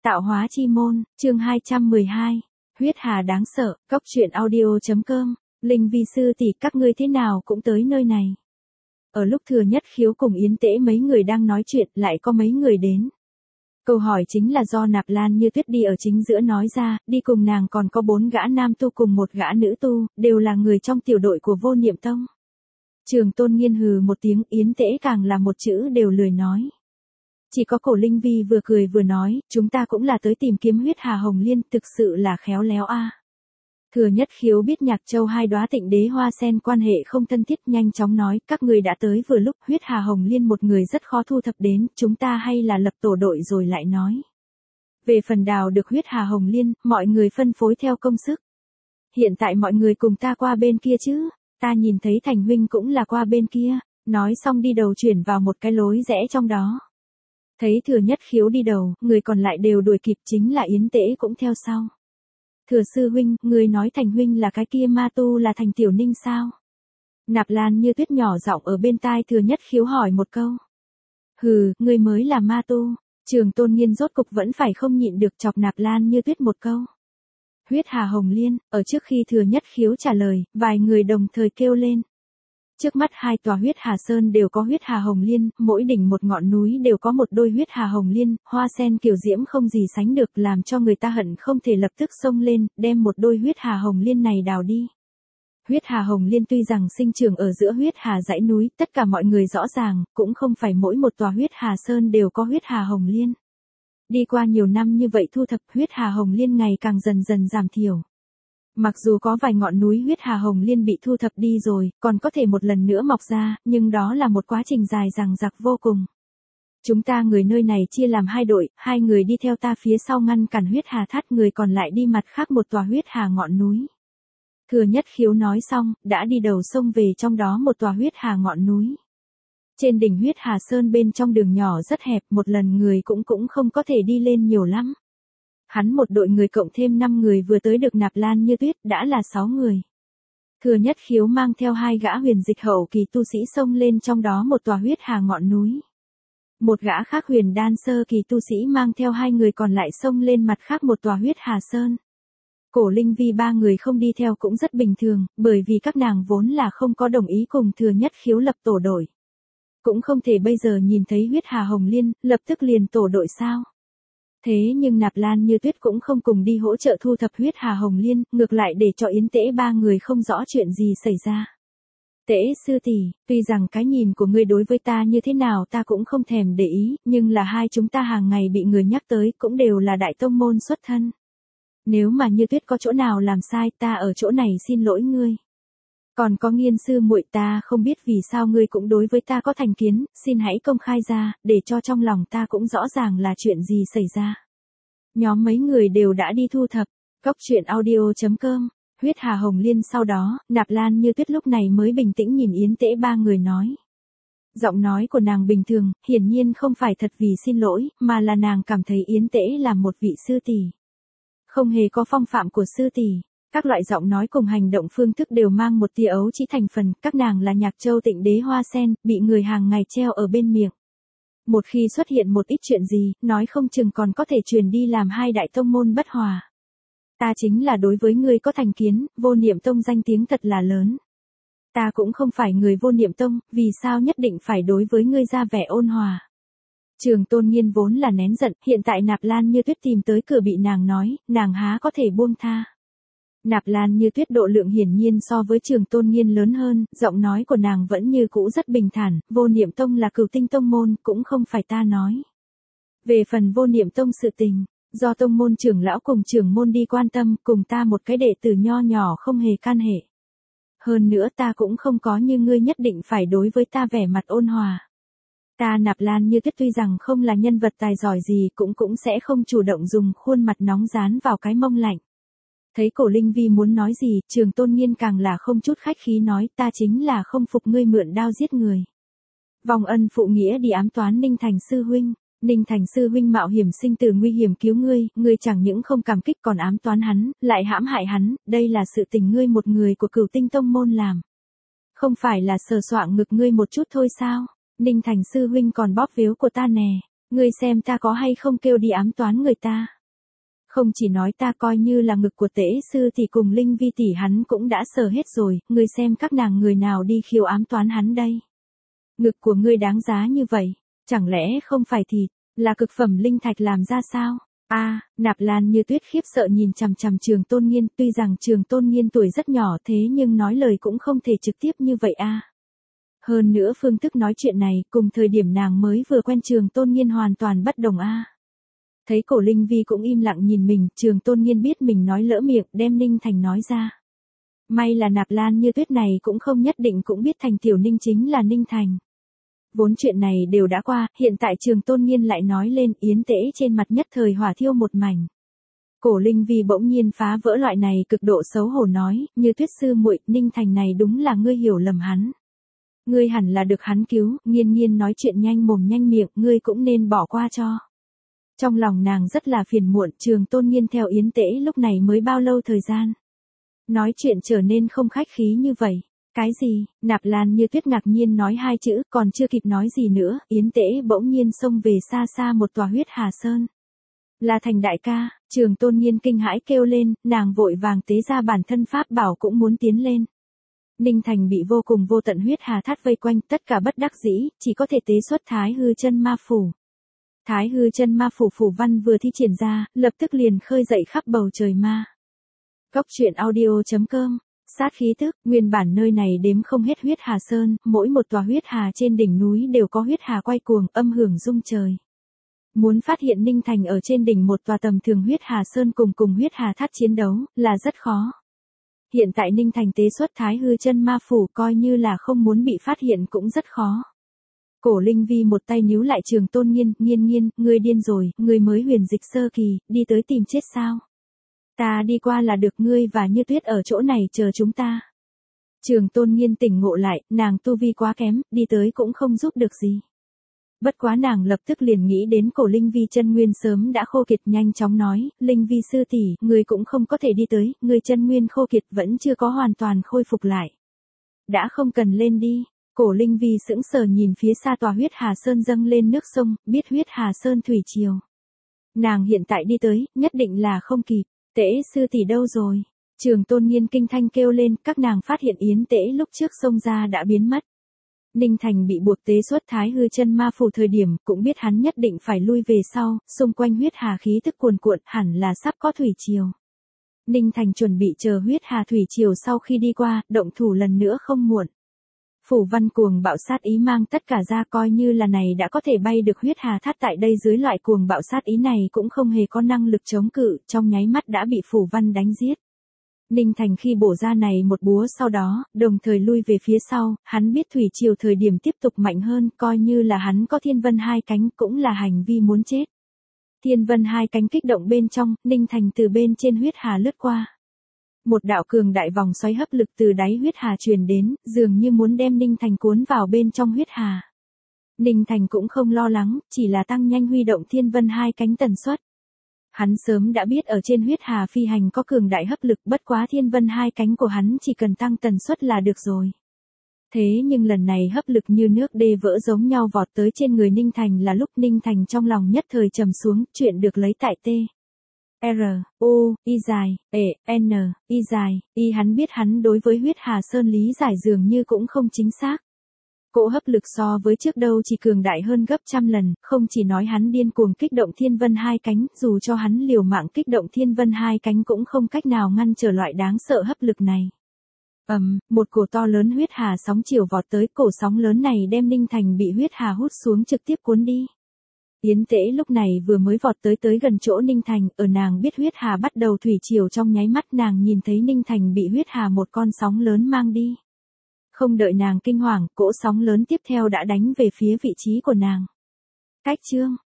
Tạo hóa chi môn, chương 212. Huyết hà đáng sợ, Cóc truyện audio.com. Linh vi sư tỷ, các ngươi thế nào cũng tới nơi này. Ở lúc Thừa Nhất Khiếu cùng Yến Tễ mấy người đang nói chuyện, lại có mấy người đến. Câu hỏi chính là do Nạp Lan Như Tuyết đi ở chính giữa nói ra, đi cùng nàng còn có 4 gã nam tu cùng 1 gã nữ tu, đều là người trong tiểu đội của Vô Niệm Tông. Trường Tôn Nghiên hừ một tiếng, Yến Tễ càng là một chữ đều lười nói. Chỉ có Cổ Linh Vi vừa cười vừa nói, chúng ta cũng là tới tìm kiếm huyết hà hồng liên, thực sự là khéo léo a. Thừa Nhất Khiếu biết Nhạc Châu hai đóa Tịnh Đế Hoa Sen quan hệ không thân thiết, nhanh chóng nói, các người đã tới vừa lúc, huyết hà hồng liên một người rất khó thu thập đến, chúng ta hay là lập tổ đội rồi lại nói. Về phần đào được huyết hà hồng liên, mọi người phân phối theo công sức. Hiện tại mọi người cùng ta qua bên kia chứ, ta nhìn thấy Thành huynh cũng là qua bên kia, nói xong đi đầu chuyển vào một cái lối rẽ trong đó. Thấy Thừa Nhất Khiếu đi đầu, người còn lại đều đuổi kịp, chính là Yến Tễ cũng theo sau. Thừa sư huynh, người nói Thành huynh là cái kia ma tu là Thành Tiểu Ninh sao? Nạp Lan Như Tuyết nhỏ giọng ở bên tai Thừa Nhất Khiếu hỏi một câu. Hừ, người mới là ma tu. Trường Tôn Nghiên rốt cục vẫn phải không nhịn được chọc Nạp Lan Như Tuyết một câu. Huyết hà hồng liên, ở trước khi Thừa Nhất Khiếu trả lời, vài người đồng thời kêu lên. Trước mắt hai tòa huyết hà sơn đều có huyết hà hồng liên, mỗi đỉnh một ngọn núi đều có một đôi huyết hà hồng liên, hoa sen kiều diễm không gì sánh được, làm cho người ta hận không thể lập tức xông lên, đem một đôi huyết hà hồng liên này đào đi. Huyết hà hồng liên tuy rằng sinh trưởng ở giữa huyết hà dãy núi, tất cả mọi người rõ ràng, cũng không phải mỗi một tòa huyết hà sơn đều có huyết hà hồng liên. Đi qua nhiều năm như vậy thu thập, huyết hà hồng liên ngày càng dần dần giảm thiểu. Mặc dù có vài ngọn núi huyết hà hồng liên bị thu thập đi rồi, còn có thể một lần nữa mọc ra, nhưng đó là một quá trình dài dằng dặc vô cùng. Chúng ta người nơi này chia làm 2 đội, 2 người đi theo ta phía sau ngăn cản huyết hà thắt, người còn lại đi mặt khác một tòa huyết hà ngọn núi. Thừa Nhất Khiếu nói xong, đã đi đầu sông về trong đó một tòa huyết hà ngọn núi. Trên đỉnh huyết hà sơn bên trong đường nhỏ rất hẹp, một lần người cũng không có thể đi lên nhiều lắm. Hắn một đội người cộng thêm 5 người vừa tới được Nạp Lan Như Tuyết, đã là 6 người. Thừa Nhất Khiếu mang theo 2 gã huyền dịch hậu kỳ tu sĩ xông lên trong đó một tòa huyết hà ngọn núi. Một gã khác huyền đan sơ kỳ tu sĩ mang theo 2 người còn lại xông lên mặt khác một tòa huyết hà sơn. Cổ Linh Vi 3 người không đi theo cũng rất bình thường, bởi vì các nàng vốn là không có đồng ý cùng Thừa Nhất Khiếu lập tổ đội. Cũng không thể bây giờ nhìn thấy huyết hà hồng liên, lập tức liền tổ đội sao. Thế nhưng Nạp Lan Như Tuyết cũng không cùng đi hỗ trợ thu thập huyết hà hồng liên, ngược lại để cho Yến Tễ 3 người không rõ chuyện gì xảy ra. Tễ sư tỷ, tuy rằng cái nhìn của ngươi đối với ta như thế nào ta cũng không thèm để ý, nhưng là hai chúng ta hàng ngày bị người nhắc tới cũng đều là đại tông môn xuất thân. Nếu mà Như Tuyết có chỗ nào làm sai, ta ở chỗ này xin lỗi ngươi. Còn có Nghiên sư muội, ta không biết vì sao ngươi cũng đối với ta có thành kiến, xin hãy công khai ra, để cho trong lòng ta cũng rõ ràng là chuyện gì xảy ra. Nhóm mấy người đều đã đi thu thập, Cóc truyện audio.com, huyết hà hồng liên. Sau đó, Nạp Lan Như Tuyết lúc này mới bình tĩnh nhìn Yến Tễ 3 người nói. Giọng nói của nàng bình thường, hiển nhiên không phải thật vì xin lỗi, mà là nàng cảm thấy Yến Tễ là một vị sư tỷ. Không hề có phong phạm của sư tỷ. Các loại giọng nói cùng hành động phương thức đều mang một tia ấu trĩ thành phần, các nàng là Nhạc Châu Tịnh Đế Hoa Sen, bị người hàng ngày treo ở bên miệng. Một khi xuất hiện một ít chuyện gì, nói không chừng còn có thể truyền đi làm hai đại tông môn bất hòa. Ta chính là đối với ngươi có thành kiến, Vô Niệm Tông danh tiếng thật là lớn. Ta cũng không phải người Vô Niệm Tông, vì sao nhất định phải đối với ngươi ra vẻ ôn hòa. Trường Tôn Nghiên vốn là nén giận, hiện tại Nạp Lan Như Tuyết tìm tới cửa bị nàng nói, nàng há có thể buông tha. Nạp Lan Như Tuyết độ lượng hiển nhiên so với Trường Tôn Nghiên lớn hơn, giọng nói của nàng vẫn như cũ rất bình thản, Vô Niệm Tông là Cửu Tinh Tông môn, cũng không phải ta nói. Về phần Vô Niệm Tông sự tình, do tông môn trưởng lão cùng trưởng môn đi quan tâm, cùng ta một cái đệ tử nho nhỏ không hề can hệ. Hơn nữa ta cũng không có như ngươi nhất định phải đối với ta vẻ mặt ôn hòa. Ta Nạp Lan Như Tuyết tuy rằng không là nhân vật tài giỏi gì, cũng sẽ không chủ động dùng khuôn mặt nóng dán vào cái mông lạnh. Thấy Cổ Linh Vi muốn nói gì, Trường Tôn Nghiên càng là không chút khách khí nói, ta chính là không phục ngươi mượn đao giết người. Vòng ân phụ nghĩa đi ám toán Ninh Thành sư huynh. Ninh Thành sư huynh mạo hiểm sinh tử nguy hiểm cứu ngươi chẳng những không cảm kích còn ám toán hắn, lại hãm hại hắn, đây là sự tình ngươi một người của Cửu Tinh Tông môn làm. Không phải là sờ soạng ngực ngươi một chút thôi sao? Ninh Thành sư huynh còn bóp véo của ta nè. Ngươi xem ta có hay không kêu đi ám toán người ta. Không chỉ nói ta, coi như là ngực của Tễ sư thì cùng Linh Vi tỷ hắn cũng đã sờ hết rồi, ngươi xem các nàng người nào đi khiêu ám toán hắn đây. Ngực của ngươi đáng giá như vậy, chẳng lẽ không phải thịt, là cực phẩm linh thạch làm ra sao? Nạp Lan Như Tuyết khiếp sợ nhìn chằm chằm Trường Tôn Nghiên, tuy rằng Trường Tôn Nghiên tuổi rất nhỏ thế nhưng nói lời cũng không thể trực tiếp như vậy Hơn nữa phương thức nói chuyện này cùng thời điểm nàng mới vừa quen Trường Tôn Nghiên hoàn toàn bất đồng Thấy Cổ Linh Vi cũng im lặng nhìn mình, Trường Tôn Nghiên biết mình nói lỡ miệng, đem Ninh Thành nói ra. May là Nạp Lan Như Tuyết này cũng không nhất định cũng biết Thành Tiểu Ninh chính là Ninh Thành. Vốn chuyện này đều đã qua, hiện tại Trường Tôn Nghiên lại nói lên, Yến Tễ trên mặt nhất thời hỏa thiêu một mảnh. Cổ Linh Vi bỗng nhiên phá vỡ loại này cực độ xấu hổ nói, Như Tuyết sư muội, Ninh Thành này đúng là ngươi hiểu lầm hắn. Ngươi hẳn là được hắn cứu, Nghiên Nghiên nói chuyện nhanh mồm nhanh miệng, ngươi cũng nên bỏ qua cho. Trong lòng nàng rất là phiền muộn, Trường Tôn Nghiên theo Yến Tễ lúc này mới bao lâu thời gian. Nói chuyện trở nên không khách khí như vậy. Cái gì? Nạp Lan Như Tuyết ngạc nhiên nói hai chữ, còn chưa kịp nói gì nữa, Yến Tễ bỗng nhiên xông về xa xa một tòa huyết hà sơn. Là Thành đại ca, Trường Tôn Nghiên kinh hãi kêu lên, nàng vội vàng tế ra bản thân pháp bảo cũng muốn tiến lên. Ninh Thành bị vô cùng vô tận huyết hà thắt vây quanh, tất cả bất đắc dĩ, chỉ có thể tế xuất Thái Hư Chân Ma Phủ. Thái Hư Chân Ma Phủ phủ văn vừa thi triển ra, lập tức liền khơi dậy khắp bầu trời ma. Cốc truyện audio.com. Sát khí tức, nguyên bản nơi này đếm không hết huyết hà sơn, mỗi một tòa huyết hà trên đỉnh núi đều có huyết hà quay cuồng, âm hưởng rung trời. Muốn phát hiện Ninh Thành ở trên đỉnh một tòa tầm thường huyết hà sơn cùng huyết hà thắt chiến đấu, là rất khó. Hiện tại Ninh Thành tế xuất Thái Hư Chân Ma Phủ coi như là không muốn bị phát hiện cũng rất khó. Cổ Linh Vi một tay níu lại Trường Tôn Nghiên, Nghiên, ngươi điên rồi, ngươi mới huyền dịch sơ kỳ, đi tới tìm chết sao? Ta đi qua là được, ngươi và Như Tuyết ở chỗ này chờ chúng ta. Trường Tôn Nghiên tỉnh ngộ lại, nàng tu vi quá kém, đi tới cũng không giúp được gì. Bất quá nàng lập tức liền nghĩ đến Cổ Linh Vi chân nguyên sớm đã khô kiệt, nhanh chóng nói, Linh Vi sư tỷ, ngươi cũng không có thể đi tới, ngươi chân nguyên khô kiệt vẫn chưa có hoàn toàn khôi phục lại. Đã không cần lên đi. Cổ Linh Vi sững sờ nhìn phía xa tòa huyết hà sơn dâng lên nước sông, biết huyết hà sơn thủy triều. Nàng hiện tại đi tới, nhất định là không kịp. Tễ sư tỷ đâu rồi? Trường Tôn Nghiên kinh thanh kêu lên, các nàng phát hiện Yến Tễ lúc trước xông ra đã biến mất. Ninh Thành bị buộc tế xuất Thái Hư Chân Ma Phủ thời điểm, cũng biết hắn nhất định phải lui về sau, xung quanh huyết hà khí tức cuồn cuộn, hẳn là sắp có thủy triều. Ninh Thành chuẩn bị chờ huyết hà thủy triều sau khi đi qua, động thủ lần nữa không muộn. Phủ văn cuồng bạo sát ý mang tất cả ra, coi như là này đã có thể bay được huyết hà thắt tại đây dưới loại cuồng bạo sát ý này cũng không hề có năng lực chống cự, trong nháy mắt đã bị phủ văn đánh giết. Ninh Thành khi bổ ra này một búa sau đó, đồng thời lui về phía sau, hắn biết thủy triều thời điểm tiếp tục mạnh hơn, coi như là hắn có thiên vân hai cánh cũng là hành vi muốn chết. Thiên vân hai cánh kích động bên trong, Ninh Thành từ bên trên huyết hà lướt qua. Một đạo cường đại vòng xoáy hấp lực từ đáy huyết hà truyền đến, dường như muốn đem Ninh Thành cuốn vào bên trong huyết hà. Ninh Thành cũng không lo lắng, chỉ là tăng nhanh huy động thiên vân hai cánh tần suất. Hắn sớm đã biết ở trên huyết hà phi hành có cường đại hấp lực, bất quá thiên vân hai cánh của hắn chỉ cần tăng tần suất là được rồi. Thế nhưng lần này hấp lực như nước đê vỡ giống nhau vọt tới trên người Ninh Thành, là lúc Ninh Thành trong lòng nhất thời trầm xuống, chuyện được lấy tại T. R, U, Y dài, E, N, Y dài, Y hắn biết hắn đối với huyết hà sơn lý giải dường như cũng không chính xác. Cỗ hấp lực so với trước đâu chỉ cường đại hơn gấp trăm lần, không chỉ nói hắn điên cuồng kích động thiên vân hai cánh, dù cho hắn liều mạng kích động thiên vân hai cánh cũng không cách nào ngăn trở loại đáng sợ hấp lực này. Một cổ to lớn huyết hà sóng chiều vọt tới, cổ sóng lớn này đem Ninh Thành bị huyết hà hút xuống trực tiếp cuốn đi. Yến Tễ lúc này vừa mới vọt tới gần chỗ Ninh Thành, ở nàng biết huyết hà bắt đầu thủy triều trong nháy mắt, nàng nhìn thấy Ninh Thành bị huyết hà một con sóng lớn mang đi. Không đợi nàng kinh hoàng, cỗ sóng lớn tiếp theo đã đánh về phía vị trí của nàng. Cách chương